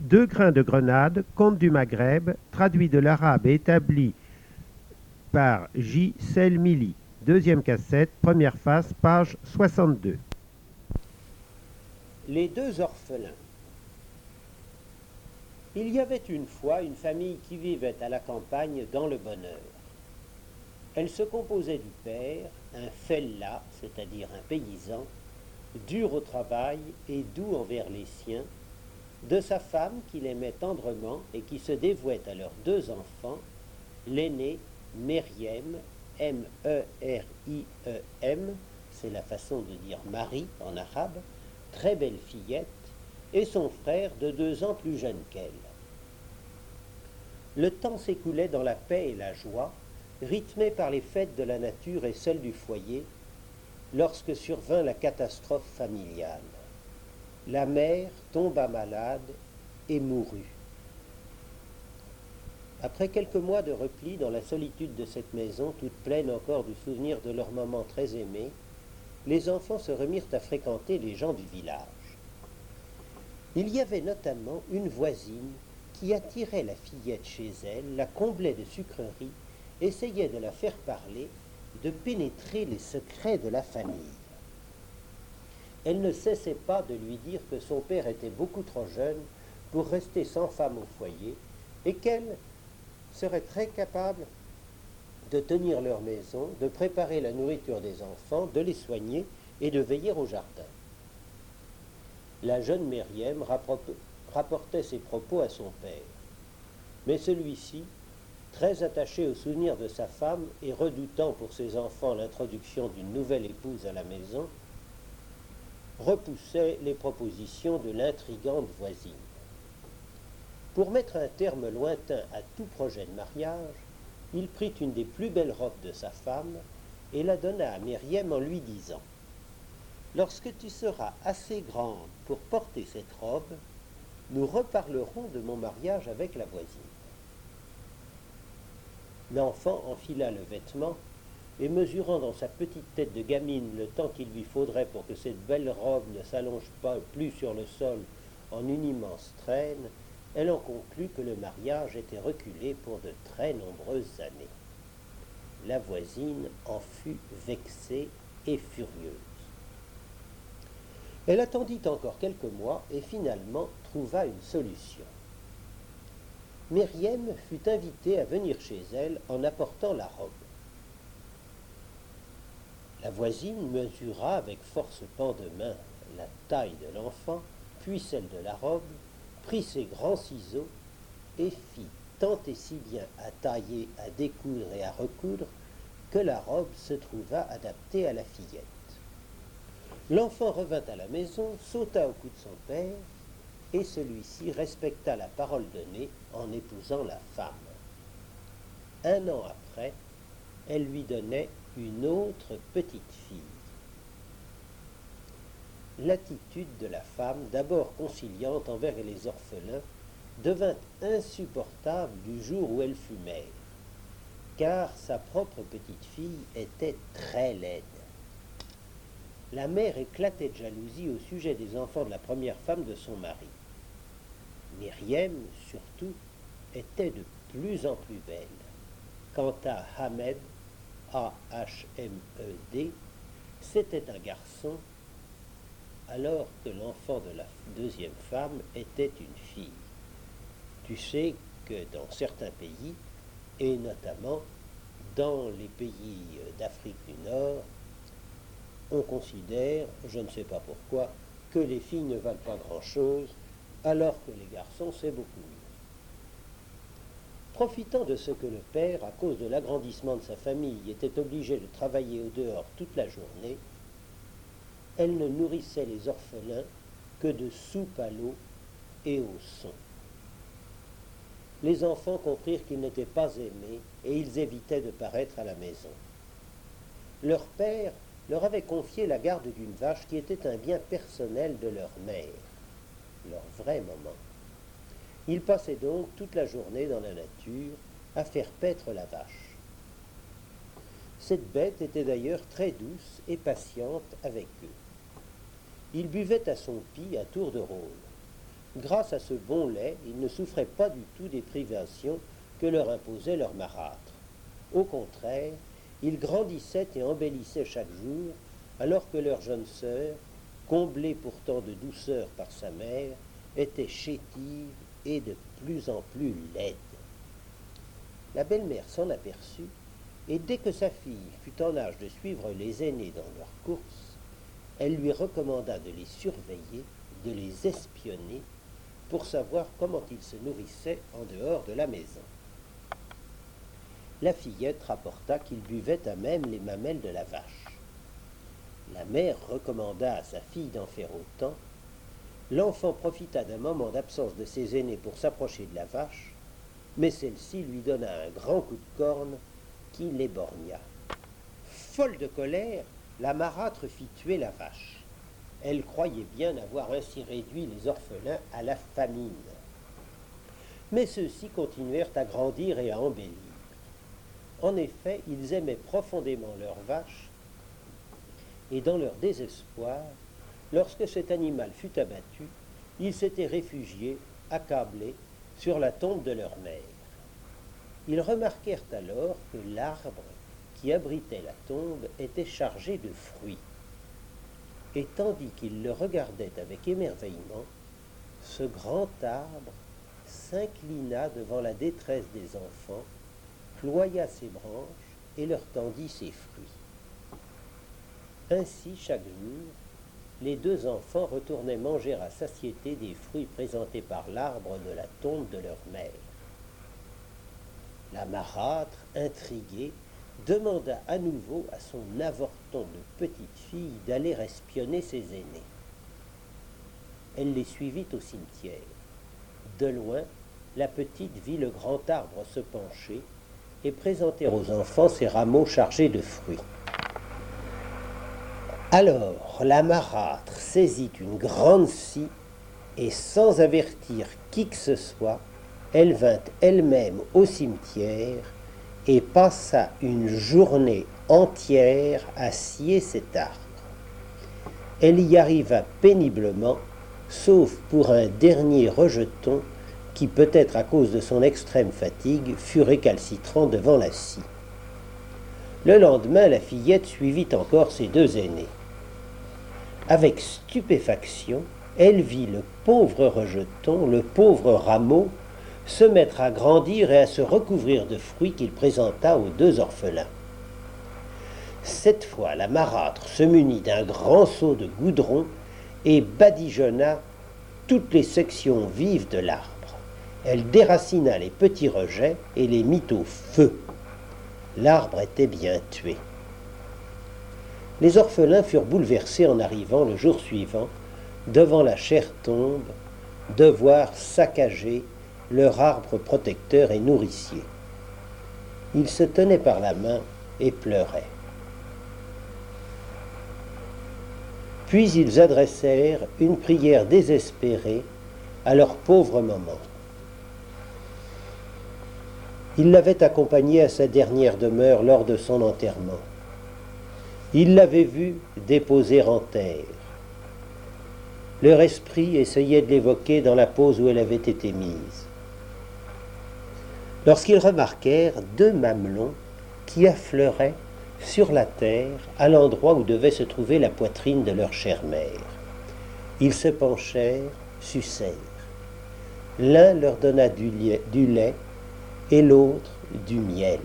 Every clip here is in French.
Deux grains de grenade, conte du Maghreb, traduit de l'arabe et établi par J. Selmili. Deuxième cassette, première face, page 62. Les deux orphelins. Il y avait une fois une famille qui vivait à la campagne dans le bonheur. Elle se composait du père, un fellah, c'est-à-dire un paysan, dur au travail et doux envers les siens, de sa femme qu'il aimait tendrement et qui se dévouait à leurs deux enfants, l'aîné, Meriem, M-E-R-I-E-M, c'est la façon de dire Marie en arabe, très belle fillette, et son frère de 2 ans plus jeune qu'elle. Le temps s'écoulait dans la paix et la joie, rythmé par les fêtes de la nature et celles du foyer, lorsque survint la catastrophe familiale. La mère tomba malade et mourut. Après quelques mois de repli dans la solitude de cette maison, toute pleine encore du souvenir de leur maman très aimée, les enfants se remirent à fréquenter les gens du village. Il y avait notamment une voisine qui attirait la fillette chez elle, la comblait de sucreries, essayait de la faire parler, de pénétrer les secrets de la famille. Elle ne cessait pas de lui dire que son père était beaucoup trop jeune pour rester sans femme au foyer et qu'elle serait très capable de tenir leur maison, de préparer la nourriture des enfants, de les soigner et de veiller au jardin. La jeune Meriem rapportait ses propos à son père. Mais celui-ci, très attaché au souvenir de sa femme et redoutant pour ses enfants l'introduction d'une nouvelle épouse à la maison, repoussait les propositions de l'intrigante voisine. Pour mettre un terme lointain à tout projet de mariage, il prit une des plus belles robes de sa femme et la donna à Meriem en lui disant « Lorsque tu seras assez grande pour porter cette robe, nous reparlerons de mon mariage avec la voisine. » L'enfant enfila le vêtement et mesurant dans sa petite tête de gamine le temps qu'il lui faudrait pour que cette belle robe ne s'allonge pas plus sur le sol en une immense traîne, elle en conclut que le mariage était reculé pour de très nombreuses années. La voisine en fut vexée et furieuse. Elle attendit encore quelques mois et finalement trouva une solution. Meriem fut invitée à venir chez elle en apportant la robe. La voisine mesura avec force pan de main la taille de l'enfant, puis celle de la robe, prit ses grands ciseaux et fit tant et si bien à tailler, à découdre et à recoudre que la robe se trouva adaptée à la fillette. L'enfant revint à la maison, sauta au cou de son père, et celui-ci respecta la parole donnée en épousant la femme. 1 an après, elle lui donnait une autre petite fille. L'attitude de la femme, d'abord conciliante envers les orphelins, devint insupportable du jour où elle fut mère, car sa propre petite fille était très laide. La mère éclatait de jalousie au sujet des enfants de la première femme de son mari. Meriem, surtout, était de plus en plus belle. Quant à Hamed, A-H-M-E-D, c'était un garçon, alors que l'enfant de la deuxième femme était une fille. Tu sais que dans certains pays, et notamment dans les pays d'Afrique du Nord, on considère, je ne sais pas pourquoi, que les filles ne valent pas grand-chose, alors que les garçons, c'est beaucoup mieux. Profitant de ce que le père, à cause de l'agrandissement de sa famille, était obligé de travailler au dehors toute la journée, elle ne nourrissait les orphelins que de soupe à l'eau et au son. Les enfants comprirent qu'ils n'étaient pas aimés et ils évitaient de paraître à la maison. Leur père leur avait confié la garde d'une vache qui était un bien personnel de leur mère, leur vraie maman. Ils passaient donc toute la journée dans la nature à faire paître la vache. Cette bête était d'ailleurs très douce et patiente avec eux. Ils buvaient à son pis à tour de rôle. Grâce à ce bon lait, ils ne souffraient pas du tout des privations que leur imposait leur marâtre. Au contraire, ils grandissaient et embellissaient chaque jour, alors que leur jeune sœur, comblée pourtant de douceur par sa mère, était chétive et de plus en plus laide. La belle-mère s'en aperçut, et dès que sa fille fut en âge de suivre les aînés dans leurs courses, elle lui recommanda de les surveiller, de les espionner, pour savoir comment ils se nourrissaient en dehors de la maison. La fillette rapporta qu'ils buvaient à même les mamelles de la vache. La mère recommanda à sa fille d'en faire autant. L'enfant profita d'un moment d'absence de ses aînés pour s'approcher de la vache, mais celle-ci lui donna un grand coup de corne qui l'éborgna. Folle de colère, la marâtre fit tuer la vache. Elle croyait bien avoir ainsi réduit les orphelins à la famine. Mais ceux-ci continuèrent à grandir et à embellir. En effet, ils aimaient profondément leur vache, et dans leur désespoir, lorsque cet animal fut abattu, ils s'étaient réfugiés, accablés, sur la tombe de leur mère. Ils remarquèrent alors que l'arbre qui abritait la tombe était chargé de fruits. Et tandis qu'ils le regardaient avec émerveillement, ce grand arbre s'inclina devant la détresse des enfants, ploya ses branches et leur tendit ses fruits. Ainsi, chaque jour, les deux enfants retournaient manger à satiété des fruits présentés par l'arbre de la tombe de leur mère. La marâtre, intriguée, demanda à nouveau à son avorton de petite fille d'aller espionner ses aînés. Elle les suivit au cimetière. De loin, la petite vit le grand arbre se pencher et présenter aux enfants ses rameaux chargés de fruits. Alors la marâtre saisit une grande scie et, sans avertir qui que ce soit, elle vint elle-même au cimetière et passa une journée entière à scier cet arbre. Elle y arriva péniblement, sauf pour un dernier rejeton qui, peut-être à cause de son extrême fatigue, fut récalcitrant devant la scie. Le lendemain, la fillette suivit encore ses deux aînés. Avec stupéfaction, elle vit le pauvre rejeton, le pauvre rameau, se mettre à grandir et à se recouvrir de fruits qu'il présenta aux deux orphelins. Cette fois, la marâtre se munit d'un grand seau de goudron et badigeonna toutes les sections vives de l'arbre. Elle déracina les petits rejets et les mit au feu. L'arbre était bien tué. Les orphelins furent bouleversés en arrivant le jour suivant, devant la chère tombe, de voir saccagé leur arbre protecteur et nourricier. Ils se tenaient par la main et pleuraient. Puis ils adressèrent une prière désespérée à leur pauvre maman. Ils l'avaient accompagnée à sa dernière demeure lors de son enterrement. Ils l'avaient vue déposer en terre. Leur esprit essayait de l'évoquer dans la pose où elle avait été mise. Lorsqu'ils remarquèrent deux mamelons qui affleuraient sur la terre à l'endroit où devait se trouver la poitrine de leur chère mère. Ils se penchèrent, sucèrent. L'un leur donna du lait et l'autre du miel.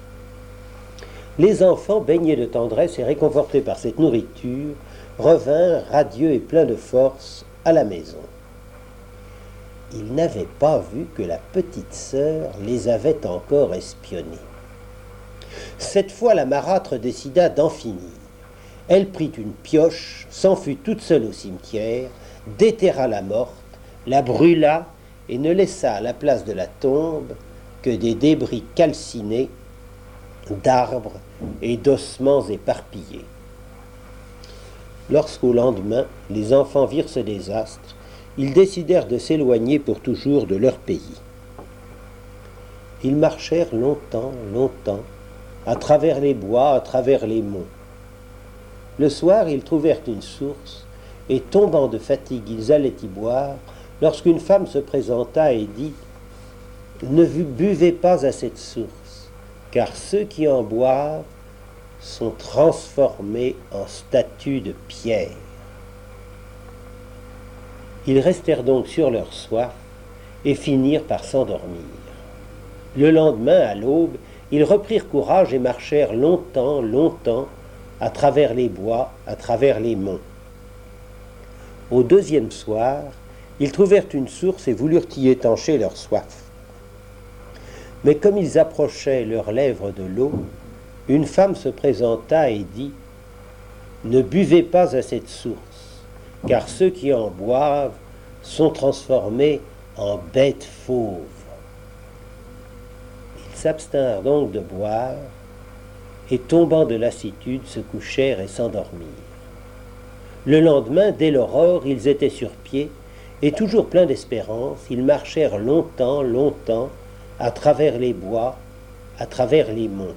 Les enfants, baignés de tendresse et réconfortés par cette nourriture, revinrent radieux et pleins de force à la maison. Ils n'avaient pas vu que la petite sœur les avait encore espionnés. Cette fois, la marâtre décida d'en finir. Elle prit une pioche, s'en fut toute seule au cimetière, déterra la morte, la brûla et ne laissa à la place de la tombe que des débris calcinés d'arbres et d'ossements éparpillés. Lorsqu'au lendemain, les enfants virent ce désastre, ils décidèrent de s'éloigner pour toujours de leur pays. Ils marchèrent longtemps, longtemps, à travers les bois, à travers les monts. Le soir, ils trouvèrent une source, et tombant de fatigue, ils allaient y boire, lorsqu'une femme se présenta et dit « Ne buvez pas à cette source, car ceux qui en boivent sont transformés en statues de pierre. » Ils restèrent donc sur leur soif et finirent par s'endormir. Le lendemain, à l'aube, ils reprirent courage et marchèrent longtemps, longtemps, à travers les bois, à travers les monts. Au deuxième soir, ils trouvèrent une source et voulurent y étancher leur soif. Mais comme ils approchaient leurs lèvres de l'eau, une femme se présenta et dit « Ne buvez pas à cette source, car ceux qui en boivent sont transformés en bêtes fauves. » Ils s'abstinrent donc de boire, et tombant de lassitude, se couchèrent et s'endormirent. Le lendemain, dès l'aurore, ils étaient sur pied, et toujours pleins d'espérance, ils marchèrent longtemps, longtemps, à travers les bois, à travers les monts.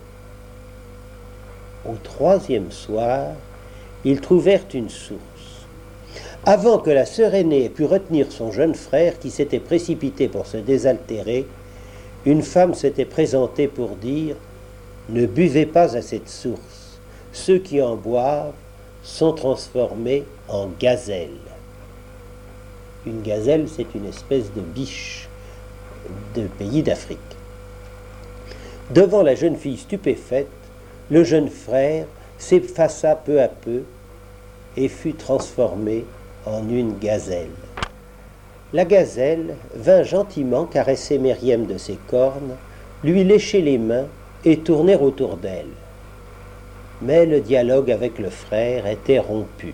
Au troisième soir, ils trouvèrent une source. Avant que la sœur aînée ait pu retenir son jeune frère qui s'était précipité pour se désaltérer, une femme s'était présentée pour dire « Ne buvez pas à cette source, ceux qui en boivent sont transformés en gazelles. » Une gazelle, c'est une espèce de biche de pays d'Afrique. Devant la jeune fille stupéfaite, le jeune frère s'effaça peu à peu et fut transformé en une gazelle. La gazelle vint gentiment caresser Myriam de ses cornes, lui lécher les mains et tourner autour d'elle. Mais le dialogue avec le frère était rompu.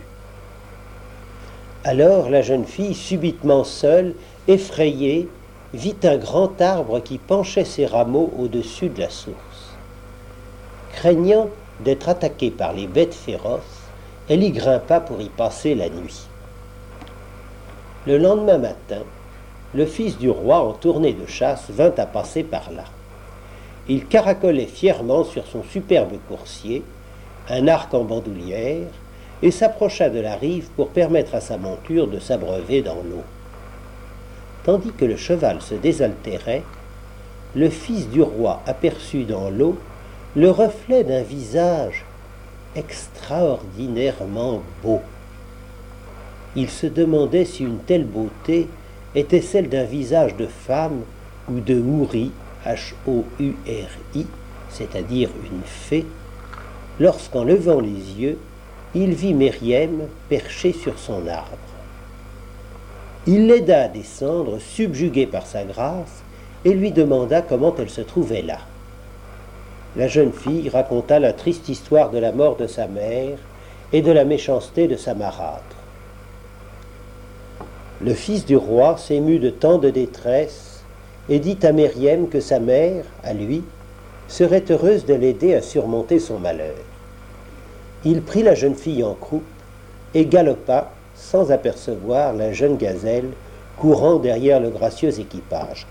Alors la jeune fille, subitement seule, effrayée, vit un grand arbre qui penchait ses rameaux au-dessus de la source. Craignant d'être attaquée par les bêtes féroces, elle y grimpa pour y passer la nuit. Le lendemain matin, le fils du roi en tournée de chasse vint à passer par là. Il caracolait fièrement sur son superbe coursier, un arc en bandoulière, et s'approcha de la rive pour permettre à sa monture de s'abreuver dans l'eau. Tandis que le cheval se désaltérait, le fils du roi aperçut dans l'eau le reflet d'un visage extraordinairement beau. Il se demandait si une telle beauté était celle d'un visage de femme ou de houri, H-O-U-R-I, c'est-à-dire une fée, lorsqu'en levant les yeux, il vit Myriam perchée sur son arbre. Il l'aida à descendre, subjugué par sa grâce, et lui demanda comment elle se trouvait là. La jeune fille raconta la triste histoire de la mort de sa mère et de la méchanceté de sa marâtre. Le fils du roi s'émut de tant de détresse et dit à Myriam que sa mère, à lui, serait heureuse de l'aider à surmonter son malheur. Il prit la jeune fille en croupe et galopa, sans apercevoir la jeune gazelle courant derrière le gracieux équipage.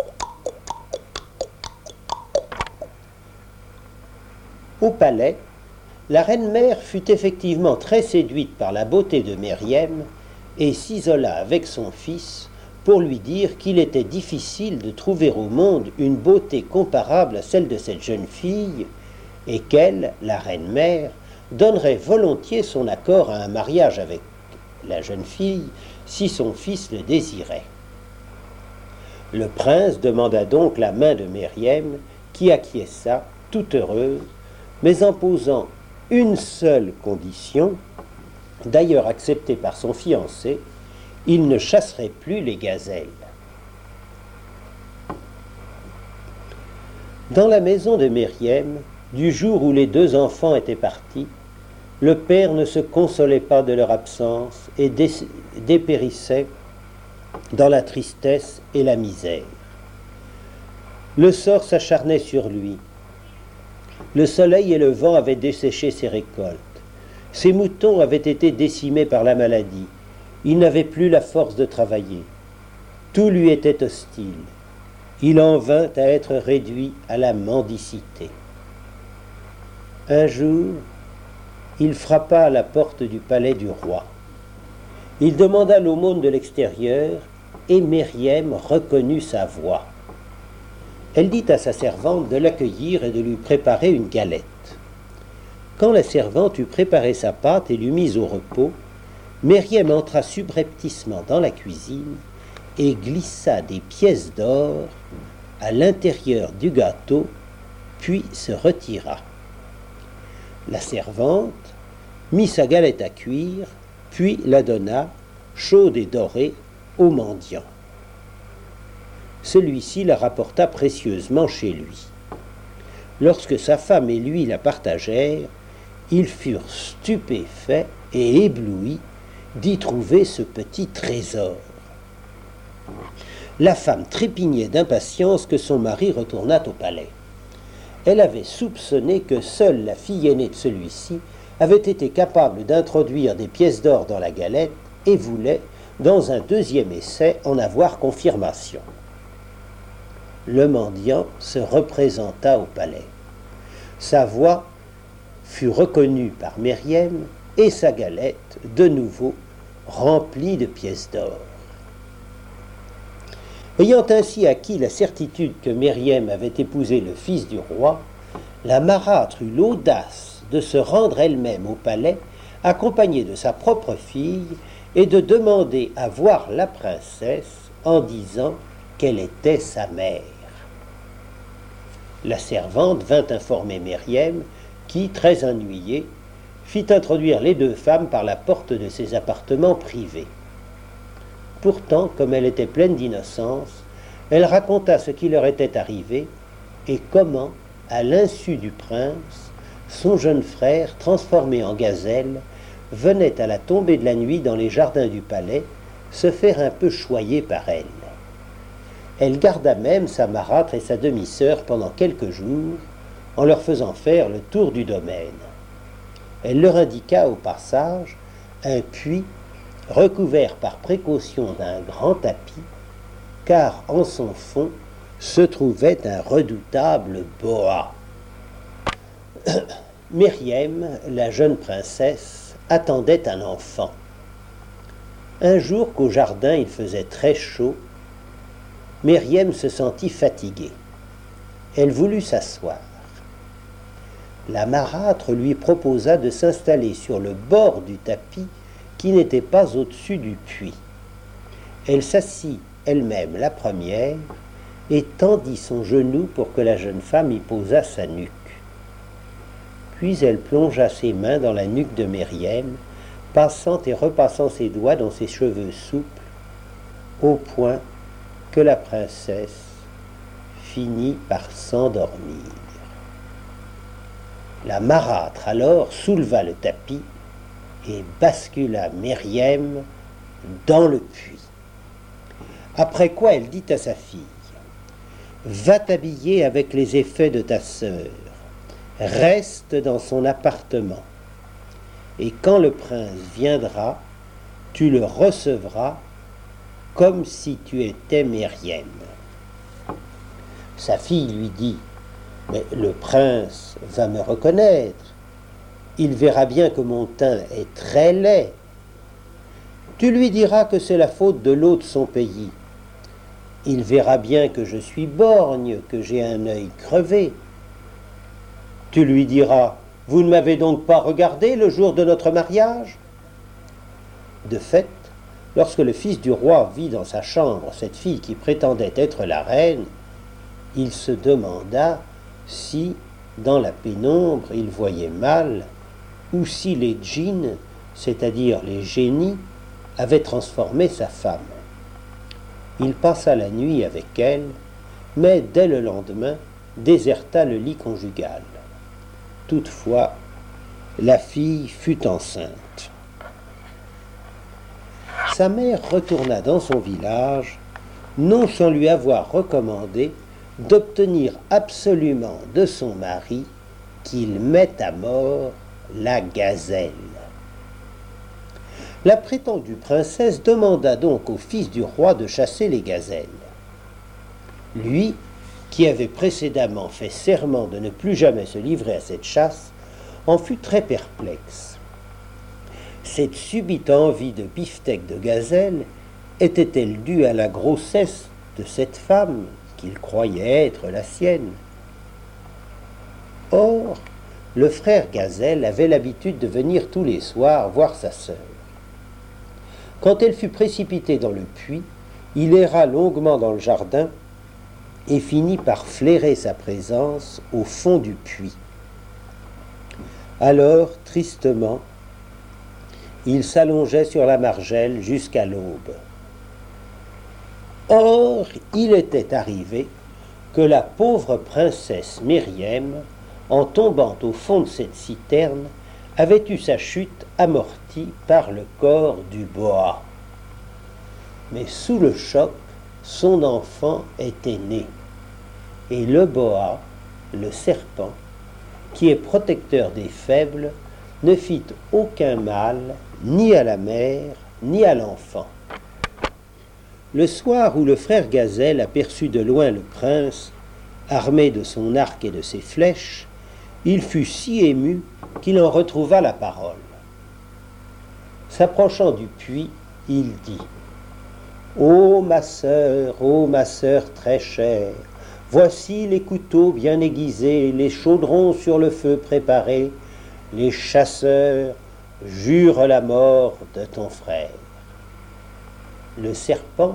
Au palais, la reine-mère fut effectivement très séduite par la beauté de Myriam et s'isola avec son fils pour lui dire qu'il était difficile de trouver au monde une beauté comparable à celle de cette jeune fille et qu'elle, la reine-mère, donnerait volontiers son accord à un mariage avec la jeune fille si son fils le désirait. Le prince demanda donc la main de Myriam, qui acquiesça, toute heureuse, mais en posant une seule condition, d'ailleurs acceptée par son fiancé, il ne chasserait plus les gazelles. Dans la maison de Myriam, du jour où les deux enfants étaient partis, le père ne se consolait pas de leur absence et dépérissait dans la tristesse et la misère. Le sort s'acharnait sur lui. Le soleil et le vent avaient desséché ses récoltes. Ses moutons avaient été décimés par la maladie. Il n'avait plus la force de travailler. Tout lui était hostile. Il en vint à être réduit à la mendicité. Un jour, il frappa à la porte du palais du roi. Il demanda l'aumône de l'extérieur et Myriam reconnut sa voix. Elle dit à sa servante de l'accueillir et de lui préparer une galette. Quand la servante eut préparé sa pâte et l'eut mise au repos, Myriam entra subrepticement dans la cuisine et glissa des pièces d'or à l'intérieur du gâteau, puis se retira. La servante mit sa galette à cuire, puis la donna, chaude et dorée, au mendiant. Celui-ci la rapporta précieusement chez lui. Lorsque sa femme et lui la partagèrent, ils furent stupéfaits et éblouis d'y trouver ce petit trésor. La femme trépignait d'impatience que son mari retournât au palais. Elle avait soupçonné que seule la fille aînée de celui-ci avait été capable d'introduire des pièces d'or dans la galette et voulait, dans un deuxième essai, en avoir confirmation. Le mendiant se représenta au palais. Sa voix fut reconnue par Myriam et sa galette, de nouveau, remplie de pièces d'or. Ayant ainsi acquis la certitude que Myriam avait épousé le fils du roi, la marâtre eut l'audace de se rendre elle-même au palais, accompagnée de sa propre fille, et de demander à voir la princesse en disant qu'elle était sa mère. La servante vint informer Myriam, qui, très ennuyée, fit introduire les deux femmes par la porte de ses appartements privés. Pourtant, comme elle était pleine d'innocence, elle raconta ce qui leur était arrivé et comment, à l'insu du prince, son jeune frère, transformé en gazelle, venait à la tombée de la nuit dans les jardins du palais se faire un peu choyer par elle. Elle garda même sa marâtre et sa demi-sœur pendant quelques jours, en leur faisant faire le tour du domaine. Elle leur indiqua au passage un puits recouvert par précaution d'un grand tapis, car en son fond se trouvait un redoutable boa. Myriam, la jeune princesse, attendait un enfant. Un jour qu'au jardin il faisait très chaud, Myriam se sentit fatiguée. Elle voulut s'asseoir. La marâtre lui proposa de s'installer sur le bord du tapis qui n'était pas au-dessus du puits. Elle s'assit elle-même la première et tendit son genou pour que la jeune femme y posât sa nuque. Puis elle plongea ses mains dans la nuque de Myriam, passant et repassant ses doigts dans ses cheveux souples, au point que la princesse finit par s'endormir. La marâtre alors souleva le tapis et bascula Myriam dans le puits. Après quoi elle dit à sa fille : « Va t'habiller avec les effets de ta sœur, reste dans son appartement, et quand le prince viendra, tu le recevras comme si tu étais Myriam. » Sa fille lui dit : « Mais le prince va me reconnaître. Il verra bien que mon teint est très laid. Tu lui diras que c'est la faute de l'eau de son pays. Il verra bien que je suis borgne, que j'ai un œil crevé. Tu lui diras : vous ne m'avez donc pas regardé le jour de notre mariage ? » De fait, lorsque le fils du roi vit dans sa chambre cette fille qui prétendait être la reine, il se demanda si, dans la pénombre, il voyait mal, ou si les djinns, c'est-à-dire les génies, avaient transformé sa femme. Il passa la nuit avec elle, mais dès le lendemain, déserta le lit conjugal. Toutefois, la fille fut enceinte. Sa mère retourna dans son village, non sans lui avoir recommandé d'obtenir absolument de son mari qu'il mette à mort la gazelle. La prétendue princesse demanda donc au fils du roi de chasser les gazelles. Lui, qui avait précédemment fait serment de ne plus jamais se livrer à cette chasse, en fut très perplexe. Cette subite envie de beefsteak de gazelle était-elle due à la grossesse de cette femme qu'il croyait être la sienne? Or, le frère Gazelle avait l'habitude de venir tous les soirs voir sa sœur. Quand elle fut précipitée dans le puits, il erra longuement dans le jardin et finit par flairer sa présence au fond du puits. Alors, tristement, il s'allongeait sur la margelle jusqu'à l'aube. Or, il était arrivé que la pauvre princesse Myriam, en tombant au fond de cette citerne, avait eu sa chute amortie par le corps du boa. Mais sous le choc, son enfant était né. Et le boa, le serpent, qui est protecteur des faibles, ne fit aucun mal ni à la mère ni à l'enfant. Le soir où le frère Gazelle aperçut de loin le prince, armé de son arc et de ses flèches, il fut si ému qu'il en retrouva la parole. S'approchant du puits, il dit « ô ma sœur très chère, voici les couteaux bien aiguisés, les chaudrons sur le feu préparés, les chasseurs jurent la mort de ton frère. » Le serpent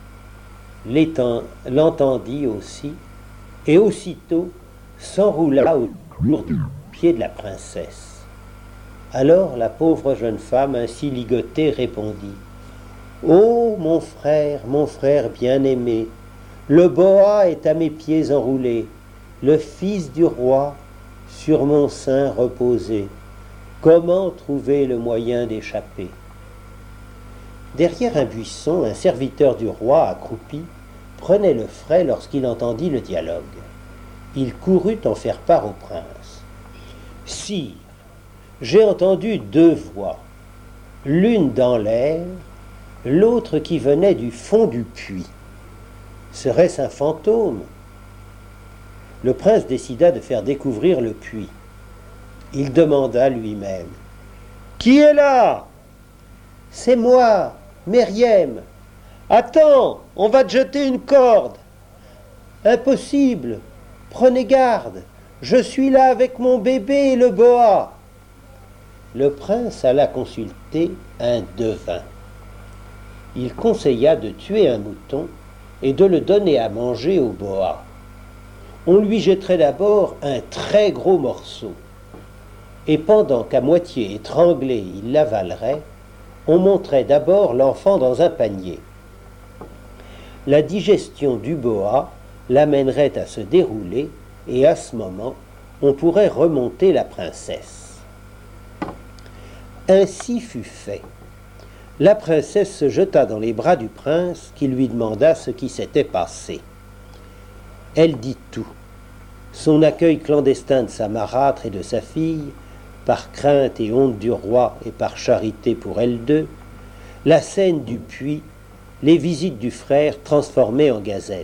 l'entendit aussi, et aussitôt s'enroula autour du pied de la princesse. Alors la pauvre jeune femme, ainsi ligotée, répondit « ô mon frère bien-aimé, le boa est à mes pieds enroulé, le fils du roi sur mon sein reposé. Comment trouver le moyen d'échapper ?» Derrière un buisson, un serviteur du roi, accroupi, prenait le frais lorsqu'il entendit le dialogue. Il courut en faire part au prince. « Sire, j'ai entendu deux voix, l'une dans l'air, l'autre qui venait du fond du puits. Serait-ce un fantôme ?» Le prince décida de faire découvrir le puits. Il demanda lui-même « Qui est là ?»« C'est moi, Myriam. »« Attends, on va te jeter une corde. »« Impossible, prenez garde, je suis là avec mon bébé et le boa. » Le prince alla consulter un devin. Il conseilla de tuer un mouton et de le donner à manger au boa. On lui jetterait d'abord un très gros morceau, et pendant qu'à moitié étranglé il l'avalerait, on monterait d'abord l'enfant dans un panier. La digestion du boa l'amènerait à se dérouler, et à ce moment, on pourrait remonter la princesse. Ainsi fut fait. La princesse se jeta dans les bras du prince, qui lui demanda ce qui s'était passé. Elle dit tout. Son accueil clandestin de sa marâtre et de sa fille, par crainte et honte du roi et par charité pour elles deux, la scène du puits, les visites du frère transformé en gazelle.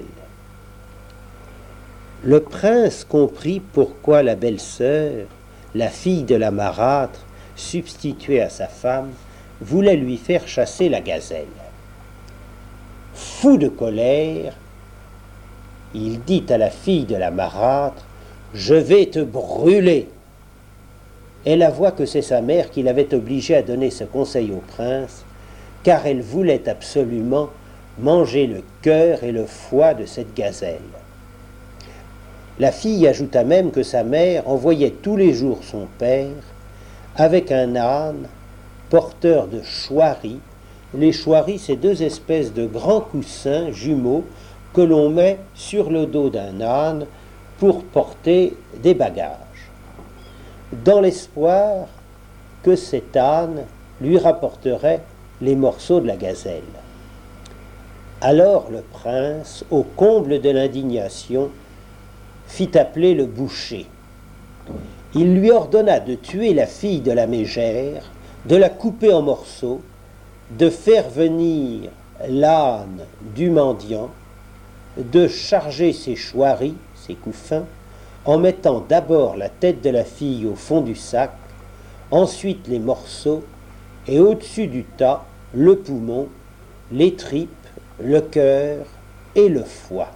Le prince comprit pourquoi la belle-sœur, la fille de la marâtre, substituée à sa femme, voulait lui faire chasser la gazelle. Fou de colère, il dit à la fille de la marâtre « Je vais te brûler !» Elle avoua que c'est sa mère qui l'avait obligée à donner ce conseil au prince, car elle voulait absolument manger le cœur et le foie de cette gazelle. La fille ajouta même que sa mère envoyait tous les jours son père avec un âne porteur de chouaris. Les chouaris, c'est deux espèces de grands coussins jumeaux que l'on met sur le dos d'un âne pour porter des bagages, dans l'espoir que cet âne lui rapporterait les morceaux de la gazelle. Alors le prince, au comble de l'indignation, fit appeler le boucher. Il lui ordonna de tuer la fille de la mégère, de la couper en morceaux, de faire venir l'âne du mendiant, de charger ses chouaris, ses couffins, en mettant d'abord la tête de la fille au fond du sac, ensuite les morceaux, et au-dessus du tas, le poumon, les tripes, le cœur et le foie.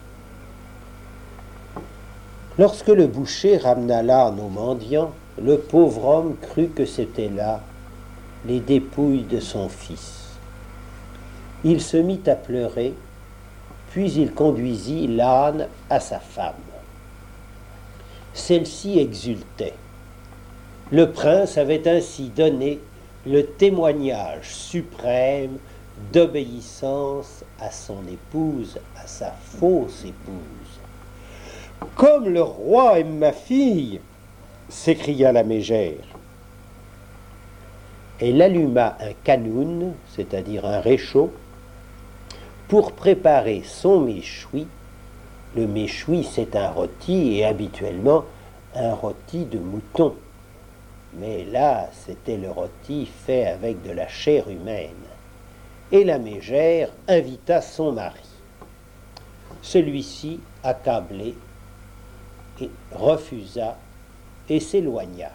Lorsque le boucher ramena l'âne au mendiant, le pauvre homme crut que c'étaient là les dépouilles de son fils. Il se mit à pleurer, puis il conduisit l'âne à sa femme. Celle-ci exultait. Le prince avait ainsi donné le témoignage suprême d'obéissance à son épouse, à sa fausse épouse. « Comme le roi aime ma fille !» s'écria la mégère. Elle alluma un canoun, c'est-à-dire un réchaud, pour préparer son méchoui. Le méchoui, c'est un rôti, et habituellement un rôti de mouton. Mais là, c'était le rôti fait avec de la chair humaine. Et la mégère invita son mari. Celui-ci, accablé, refusa et s'éloigna.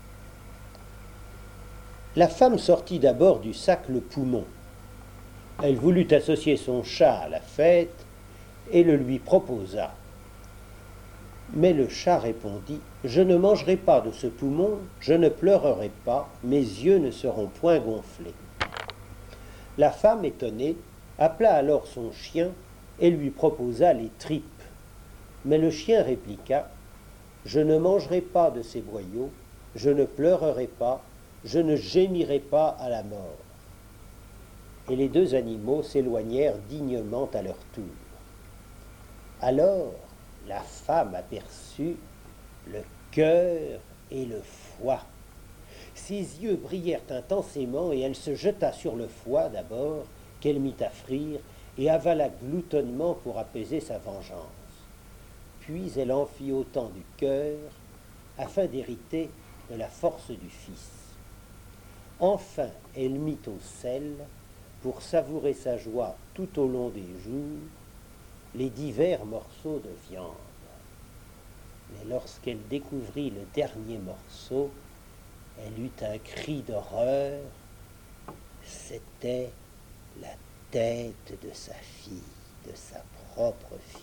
La femme sortit d'abord du sac le poumon. Elle voulut associer son chat à la fête et le lui proposa. Mais le chat répondit : « Je ne mangerai pas de ce poumon, je ne pleurerai pas, mes yeux ne seront point gonflés. » La femme, étonnée, appela alors son chien et lui proposa les tripes. Mais le chien répliqua : « Je ne mangerai pas de ces boyaux, je ne pleurerai pas, je ne gémirai pas à la mort. » Et les deux animaux s'éloignèrent dignement à leur tour. Alors la femme aperçut le cœur et le foie. Ses yeux brillèrent intensément et elle se jeta sur le foie d'abord, qu'elle mit à frire, et avala gloutonnement pour apaiser sa vengeance. Puis elle en fit autant du cœur, afin d'hériter de la force du fils. Enfin, elle mit au sel, pour savourer sa joie tout au long des jours, les divers morceaux de viande. Mais lorsqu'elle découvrit le dernier morceau, elle eut un cri d'horreur. C'était la tête de sa fille, de sa propre fille.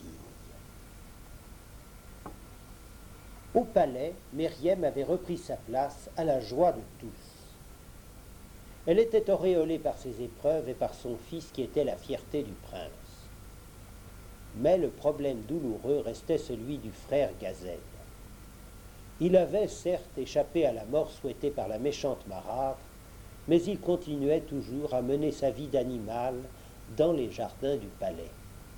Au palais, Myriam avait repris sa place à la joie de tous. Elle était auréolée par ses épreuves et par son fils qui était la fierté du prince. Mais le problème douloureux restait celui du frère Gazelle. Il avait certes échappé à la mort souhaitée par la méchante marâtre, mais il continuait toujours à mener sa vie d'animal dans les jardins du palais.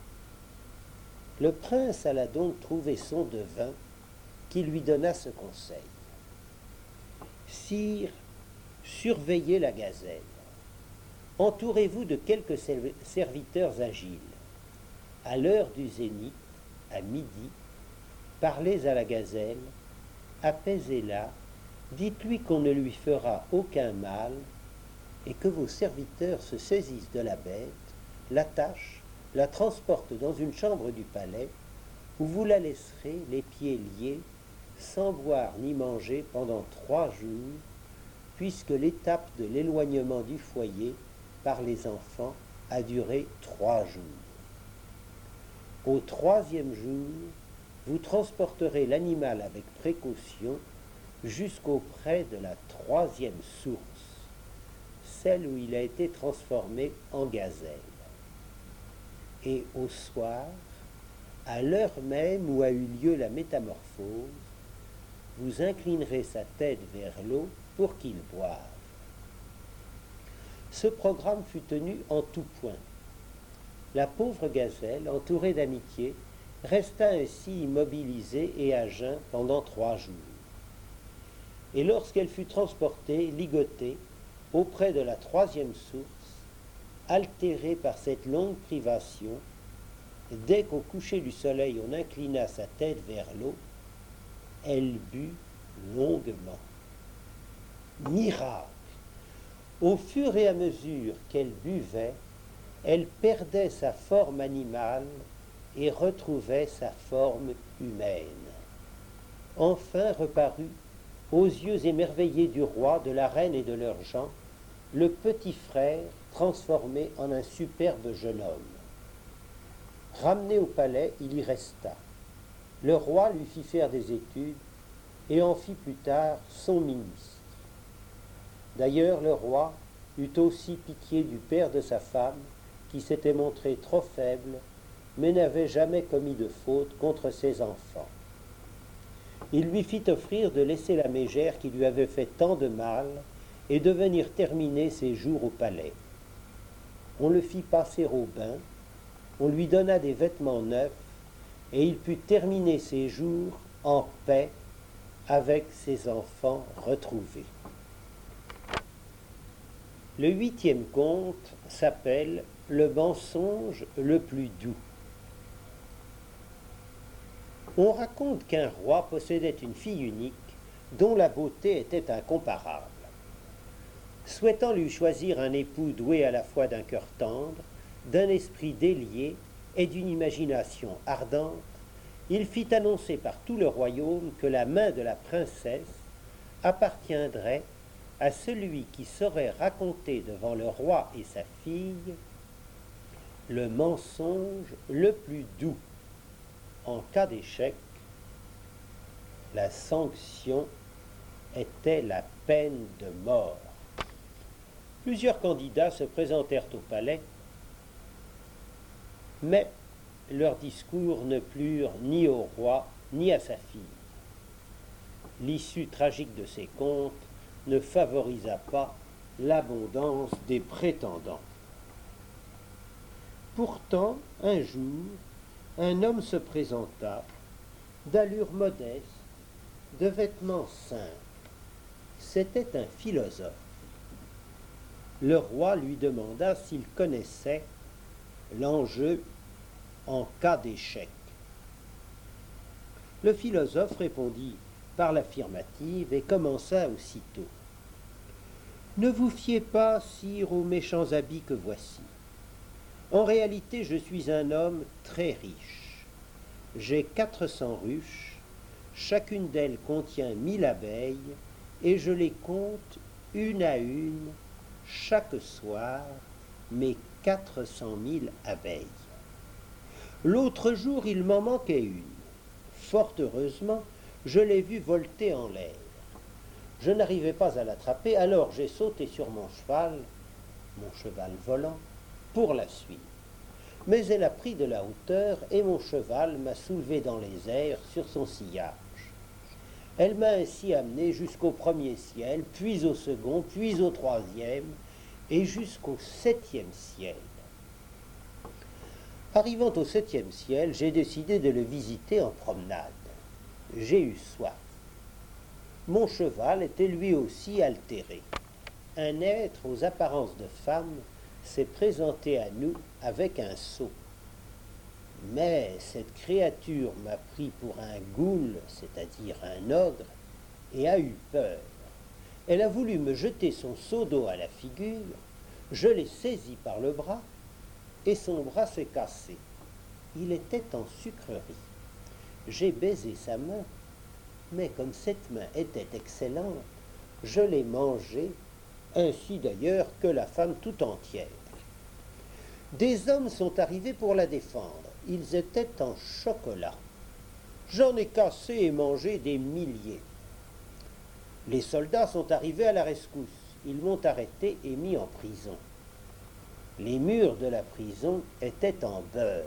Le prince alla donc trouver son devin qui lui donna ce conseil. « Sire, surveillez la gazelle. Entourez-vous de quelques serviteurs agiles. À l'heure du zénith, à midi, parlez à la gazelle, apaisez-la, dites-lui qu'on ne lui fera aucun mal et que vos serviteurs se saisissent de la bête, l'attachent, la transportent dans une chambre du palais où vous la laisserez les pieds liés, sans boire ni manger pendant 3 jours, puisque l'étape de l'éloignement du foyer par les enfants a duré 3 jours. Au 3e jour, vous transporterez l'animal avec précaution jusqu'auprès de la 3e source, celle où il a été transformé en gazelle. Et au soir, à l'heure même où a eu lieu la métamorphose, vous inclinerez sa tête vers l'eau pour qu'il boive. Ce programme fut tenu en tout point. La pauvre gazelle, entourée d'amitié, resta ainsi immobilisée et à jeun pendant 3 jours. Et lorsqu'elle fut transportée, ligotée, auprès de la 3e source, altérée par cette longue privation, dès qu'au coucher du soleil on inclina sa tête vers l'eau, elle but longuement. Miracle! Au fur et à mesure qu'elle buvait, elle perdait sa forme animale et retrouvait sa forme humaine. Enfin reparut, aux yeux émerveillés du roi, de la reine et de leurs gens, le petit frère transformé en un superbe jeune homme. Ramené au palais, il y resta. Le roi lui fit faire des études et en fit plus tard son ministre. D'ailleurs, le roi eut aussi pitié du père de sa femme, qui s'était montré trop faible, mais n'avait jamais commis de faute contre ses enfants. Il lui fit offrir de laisser la mégère qui lui avait fait tant de mal et de venir terminer ses jours au palais. On le fit passer au bain, on lui donna des vêtements neufs, et il put terminer ses jours en paix avec ses enfants retrouvés. Le 8e conte s'appelle « Le mensonge le plus doux ». On raconte qu'un roi possédait une fille unique dont la beauté était incomparable. Souhaitant lui choisir un époux doué à la fois d'un cœur tendre, d'un esprit délié et d'une imagination ardente, il fit annoncer par tout le royaume que la main de la princesse appartiendrait à celui qui saurait raconter devant le roi et sa fille le mensonge le plus doux. En cas d'échec, la sanction était la peine de mort. Plusieurs candidats se présentèrent au palais, mais leurs discours ne plurent ni au roi ni à sa fille. L'issue tragique de ces contes ne favorisa pas l'abondance des prétendants. Pourtant, un jour, un homme se présenta, d'allure modeste, de vêtements simples. C'était un philosophe. Le roi lui demanda s'il connaissait l'enjeu en cas d'échec. Le philosophe répondit par l'affirmative et commença aussitôt. « Ne vous fiez pas, sire, aux méchants habits que voici. En réalité, je suis un homme très riche. J'ai 400 ruches, chacune d'elles contient 1000 abeilles, et je les compte une à une, chaque soir, mes 400 000 abeilles. L'autre jour, il m'en manquait une. Fort heureusement, je l'ai vue volter en l'air. Je n'arrivais pas à l'attraper, alors j'ai sauté sur mon cheval volant, pour la suivre. Mais elle a pris de la hauteur et mon cheval m'a soulevé dans les airs sur son sillage. Elle m'a ainsi amené jusqu'au 1er ciel, puis au 2e, puis au 3e et jusqu'au 7e ciel. Arrivant au 7e ciel, j'ai décidé de le visiter en promenade. J'ai eu soif. Mon cheval était lui aussi altéré. Un être aux apparences de femme s'est présenté à nous avec un seau. Mais cette créature m'a pris pour un ghoul, c'est-à-dire un ogre, et a eu peur. Elle a voulu me jeter son seau d'eau à la figure, je l'ai saisi par le bras, et son bras s'est cassé. Il était en sucrerie. J'ai baisé sa main, mais comme cette main était excellente, je l'ai mangée, ainsi d'ailleurs que la femme tout entière. Des hommes sont arrivés pour la défendre. Ils étaient en chocolat. J'en ai cassé et mangé des milliers. Les soldats sont arrivés à la rescousse. Ils m'ont arrêté et mis en prison. Les murs de la prison étaient en beurre.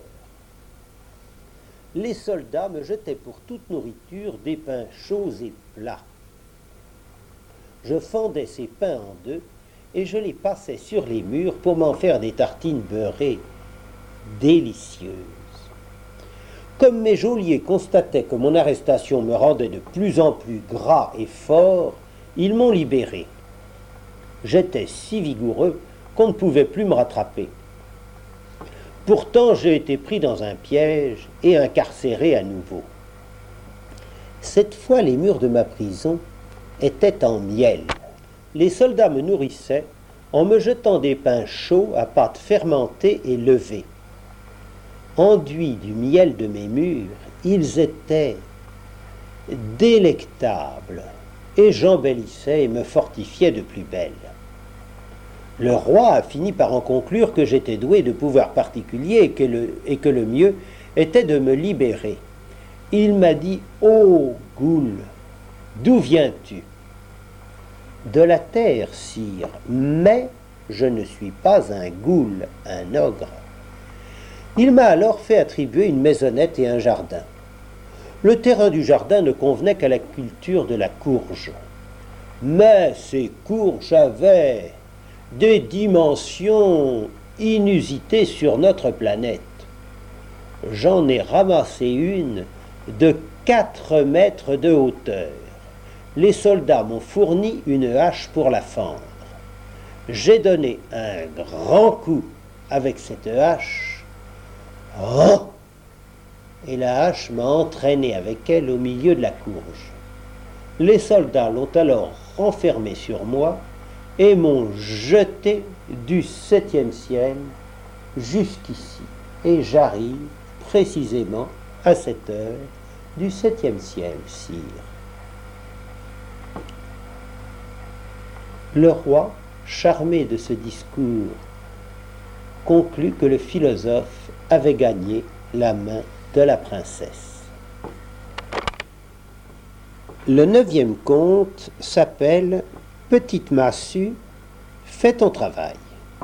Les soldats me jetaient pour toute nourriture des pains chauds et plats. Je fendais ces pains en deux et je les passais sur les murs pour m'en faire des tartines beurrées délicieuses. Comme mes geôliers constataient que mon arrestation me rendait de plus en plus gras et fort, ils m'ont libéré. J'étais si vigoureux qu'on ne pouvait plus me rattraper. Pourtant, j'ai été pris dans un piège et incarcéré à nouveau. Cette fois, les murs de ma prison étaient en miel. Les soldats me nourrissaient en me jetant des pains chauds à pâte fermentée et levée. Enduits du miel de mes murs, ils étaient délectables et j'embellissais et me fortifiais de plus belle. Le roi a fini par en conclure que j'étais doué de pouvoirs particuliers et que le mieux était de me libérer. Il m'a dit « Ô Goule, d'où viens-tu » ? De la terre, sire, mais je ne suis pas un goule, un ogre. Il m'a alors fait attribuer une maisonnette et un jardin. Le terrain du jardin ne convenait qu'à la culture de la courge. Mais ces courges avaient des dimensions inusitées sur notre planète. J'en ai ramassé une de 4 mètres de hauteur. Les soldats m'ont fourni une hache pour la fendre. J'ai donné un grand coup avec cette hache. Oh ! Et la hache m'a entraîné avec elle au milieu de la courge. Les soldats l'ont alors renfermé sur moi et m'ont jeté du 7e ciel jusqu'ici. Et j'arrive précisément à cette heure du 7e ciel, sire. Le roi, charmé de ce discours, conclut que le philosophe avait gagné la main de la princesse. Le 9e conte s'appelle « Petite massue, fais ton travail ».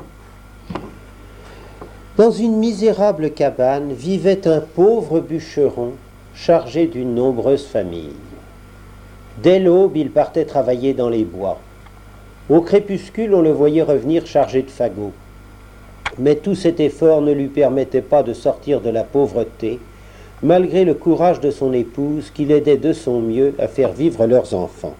Dans une misérable cabane vivait un pauvre bûcheron chargé d'une nombreuse famille. Dès l'aube, il partait travailler dans les bois. Au crépuscule, on le voyait revenir chargé de fagots. Mais tout cet effort ne lui permettait pas de sortir de la pauvreté, malgré le courage de son épouse qui l'aidait de son mieux à faire vivre leurs enfants.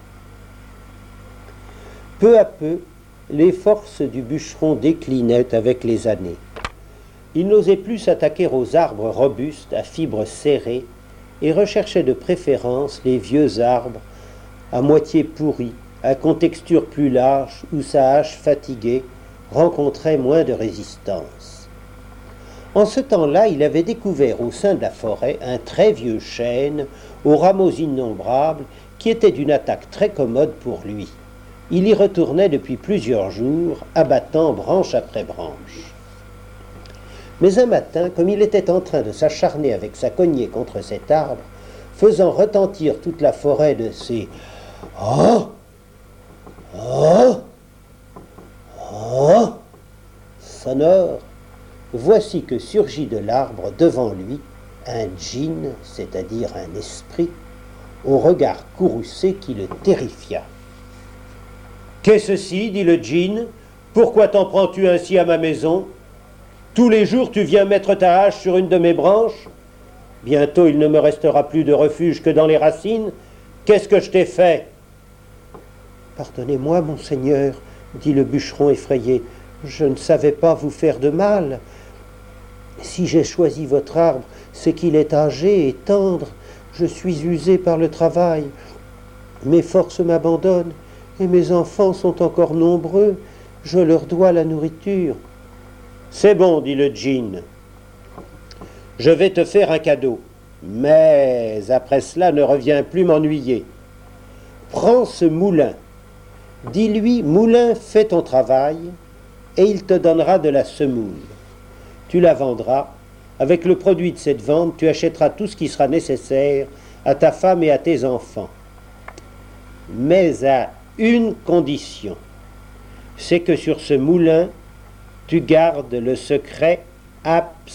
Peu à peu, les forces du bûcheron déclinaient avec les années. Il n'osait plus s'attaquer aux arbres robustes à fibres serrées et recherchait de préférence les vieux arbres à moitié pourris, à contexture plus large, où sa hache fatiguée rencontrait moins de résistance. En ce temps-là, il avait découvert au sein de la forêt un très vieux chêne aux rameaux innombrables qui était d'une attaque très commode pour lui. Il y retournait depuis plusieurs jours, abattant branche après branche. Mais un matin, comme il était en train de s'acharner avec sa cognée contre cet arbre, faisant retentir toute la forêt de ses « Oh ! Oh ! Oh !» sonores, voici que surgit de l'arbre devant lui un djinn, c'est-à-dire un esprit, au regard courroucé qui le terrifia. « Qu'est ceci ?» dit le djinn. « Pourquoi t'en prends-tu ainsi à ma maison ? Tous les jours tu viens mettre ta hache sur une de mes branches. Bientôt il ne me restera plus de refuge que dans les racines. Qu'est-ce que je t'ai fait ?» « Pardonnez-moi, monseigneur, dit le bûcheron effrayé, je ne savais pas vous faire de mal. Si j'ai choisi votre arbre, c'est qu'il est âgé et tendre. Je suis usé par le travail. Mes forces m'abandonnent et mes enfants sont encore nombreux. Je leur dois la nourriture. »« C'est bon, dit le djinn. Je vais te faire un cadeau. Mais après cela, ne reviens plus m'ennuyer. Prends ce moulin. Dis-lui, moulin, fais ton travail, et il te donnera de la semoule. Tu la vendras. Avec le produit de cette vente, tu achèteras tout ce qui sera nécessaire à ta femme et à tes enfants. Mais à une condition, c'est que sur ce moulin, tu gardes le secret absolu. »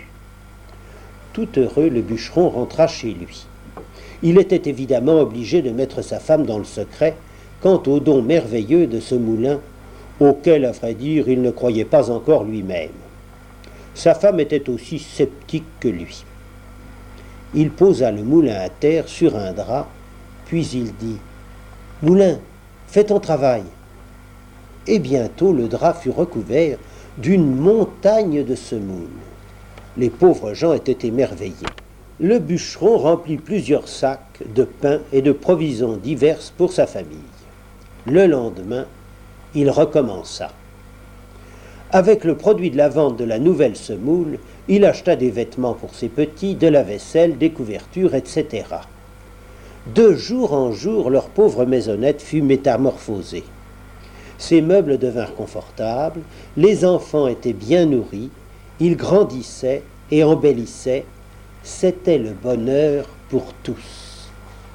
Tout heureux, le bûcheron rentra chez lui. Il était évidemment obligé de mettre sa femme dans le secret quant au don merveilleux de ce moulin, auquel, à vrai dire, il ne croyait pas encore lui-même. Sa femme était aussi sceptique que lui. Il posa le moulin à terre sur un drap, puis il dit « Moulin, fais ton travail !» Et bientôt le drap fut recouvert d'une montagne de semoule. Les pauvres gens étaient émerveillés. Le bûcheron remplit plusieurs sacs de pain et de provisions diverses pour sa famille. Le lendemain, il recommença. Avec le produit de la vente de la nouvelle semoule, il acheta des vêtements pour ses petits, de la vaisselle, des couvertures, etc. De jour en jour, leur pauvre maisonnette fut métamorphosée. Ces meubles devinrent confortables, les enfants étaient bien nourris, ils grandissaient et embellissaient. C'était le bonheur pour tous.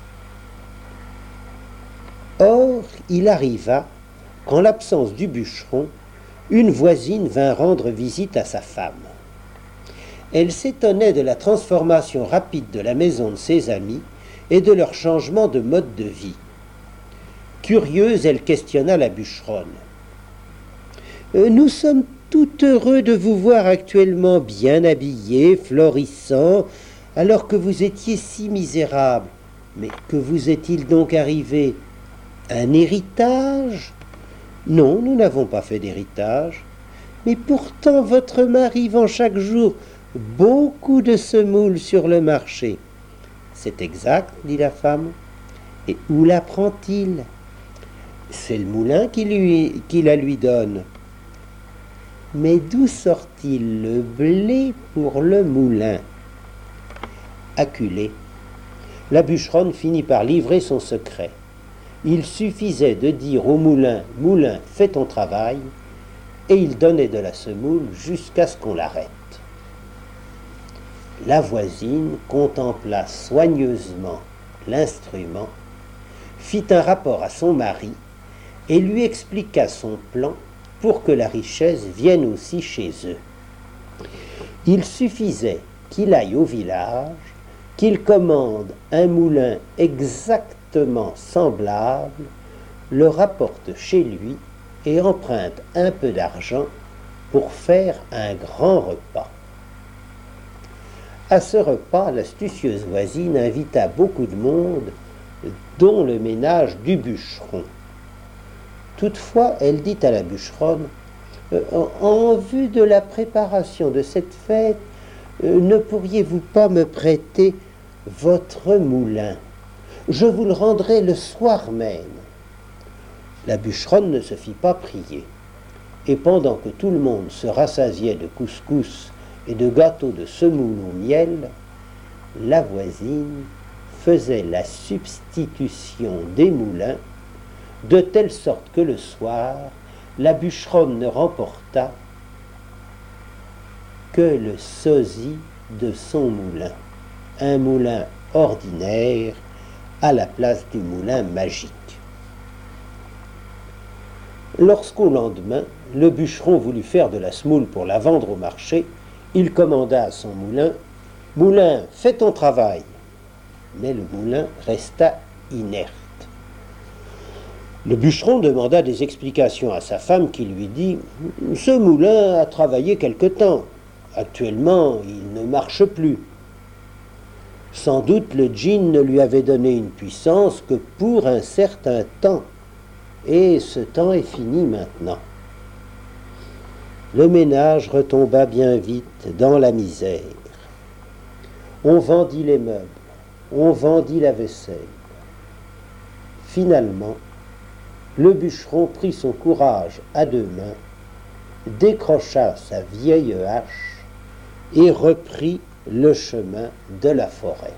Or, il arriva qu'en l'absence du bûcheron, une voisine vint rendre visite à sa femme. Elle s'étonnait de la transformation rapide de la maison de ses amis et de leur changement de mode de vie. Curieuse, elle questionna la bûcheronne. « Nous sommes tout heureux de vous voir actuellement bien habillé, florissant, alors que vous étiez si misérable. Mais que vous est-il donc arrivé? Un héritage? Non, nous n'avons pas fait d'héritage. Mais pourtant votre mari vend chaque jour beaucoup de semoules sur le marché. » C'est exact, dit la femme. Et où l'apprend-il? C'est le moulin qui la lui donne. Mais d'où sort-il le blé pour le moulin? Acculée, la bûcheronne finit par livrer son secret. Il suffisait de dire au moulin « Moulin, fais ton travail » et il donnait de la semoule jusqu'à ce qu'on l'arrête. La voisine contempla soigneusement l'instrument, fit un rapport à son mari et lui expliqua son plan pour que la richesse vienne aussi chez eux. Il suffisait qu'il aille au village, qu'il commande un moulin exactement semblable, le rapporte chez lui et emprunte un peu d'argent pour faire un grand repas. À ce repas, l'astucieuse voisine invita beaucoup de monde, dont le ménage du bûcheron. Toutefois, elle dit à la bûcheronne, « En vue de la préparation de cette fête, ne pourriez-vous pas me prêter votre moulin? Je vous le rendrai le soir même. » La bûcheronne ne se fit pas prier, et pendant que tout le monde se rassasiait de couscous et de gâteaux de semoule au miel, la voisine faisait la substitution des moulins, de telle sorte que le soir, la bûcheronne ne remporta que le sosie de son moulin, un moulin ordinaire à la place du moulin magique. Lorsqu'au lendemain, le bûcheron voulut faire de la semoule pour la vendre au marché, il commanda à son moulin « Moulin, fais ton travail !» Mais le moulin resta inerte. Le bûcheron demanda des explications à sa femme qui lui dit « Ce moulin a travaillé quelque temps. Actuellement, il ne marche plus. » Sans doute le djinn ne lui avait donné une puissance que pour un certain temps. Et ce temps est fini maintenant. Le ménage retomba bien vite dans la misère. On vendit les meubles, on vendit la vaisselle. Finalement, le bûcheron prit son courage à deux mains, décrocha sa vieille hache et reprit le chemin de la forêt.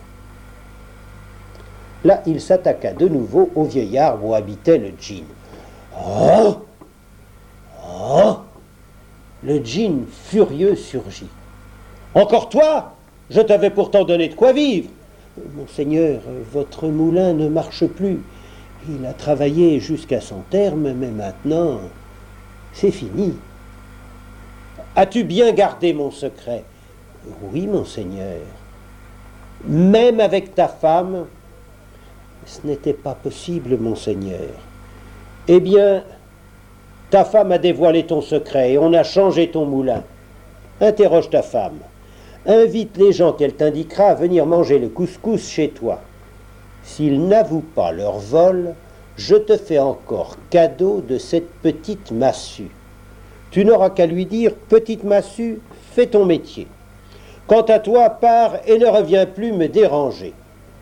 Là, il s'attaqua de nouveau au vieil arbre où habitait le djinn. Oh! Oh! Le djinn furieux surgit. « Encore toi? Je t'avais pourtant donné de quoi vivre. »« Monseigneur, votre moulin ne marche plus. Il a travaillé jusqu'à son terme, mais maintenant, c'est fini. »« As-tu bien gardé mon secret? »« Oui, monseigneur. »« Même avec ta femme? »« Ce n'était pas possible, monseigneur. »« Eh bien, ta femme a dévoilé ton secret et on a changé ton moulin. Interroge ta femme. Invite les gens qu'elle t'indiquera à venir manger le couscous chez toi. S'ils n'avouent pas leur vol, je te fais encore cadeau de cette petite massue. Tu n'auras qu'à lui dire « Petite massue, fais ton métier. Quant à toi, pars et ne reviens plus me déranger. »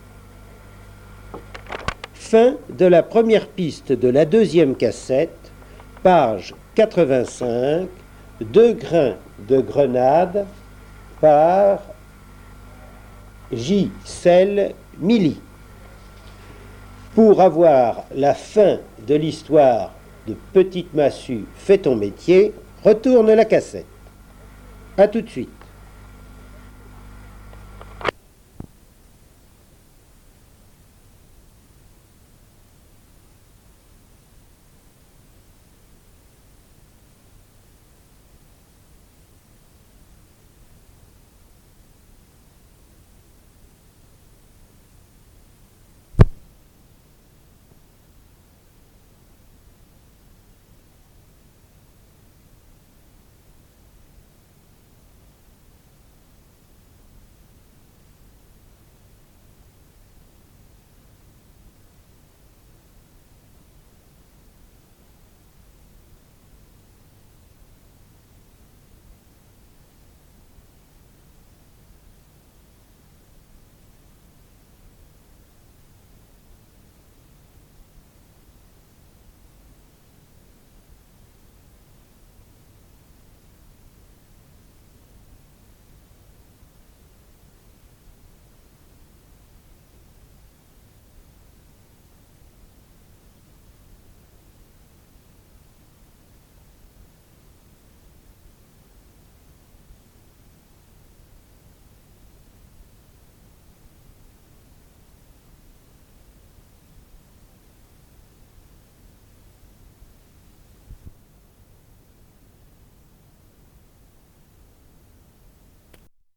Fin de la première piste de la deuxième cassette, page 85, 2 grains de grenade par J. Milly. Pour avoir la fin de l'histoire de Petite Massue fait ton métier, retourne la cassette. A tout de suite.